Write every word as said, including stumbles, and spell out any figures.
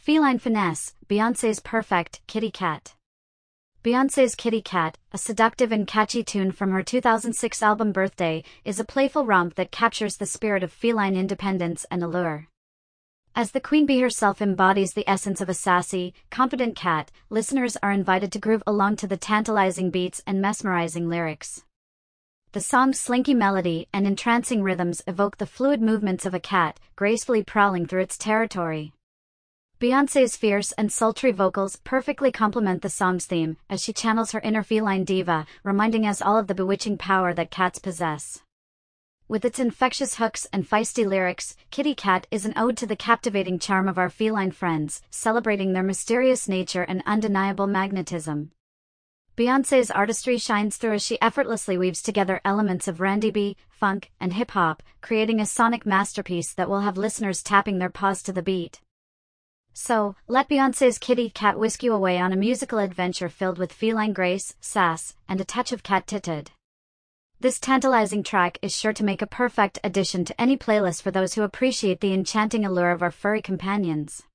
feline finesse, Beyoncé's perfect kitty cat. Beyoncé's Kitty Cat, a seductive and catchy tune from her two thousand six album Birthday, is a playful romp that captures the spirit of feline independence and allure. As the queen bee herself embodies the essence of a sassy, confident cat, listeners are invited to groove along to the tantalizing beats and mesmerizing lyrics. The song's slinky melody and entrancing rhythms evoke the fluid movements of a cat, gracefully prowling through its territory. Beyoncé's fierce and sultry vocals perfectly complement the song's theme, as she channels her inner feline diva, reminding us all of the bewitching power that cats possess. With its infectious hooks and feisty lyrics, Kitty Cat is an ode to the captivating charm of our feline friends, celebrating their mysterious nature and undeniable magnetism. Beyoncé's artistry shines through as she effortlessly weaves together elements of R and B, funk, and hip-hop, creating a sonic masterpiece that will have listeners tapping their paws to the beat. So, let Beyoncé's Kitty Cat whisk you away on a musical adventure filled with feline grace, sass, and a touch of cat-titted. This tantalizing track is sure to make a perfect addition to any playlist for those who appreciate the enchanting allure of our furry companions.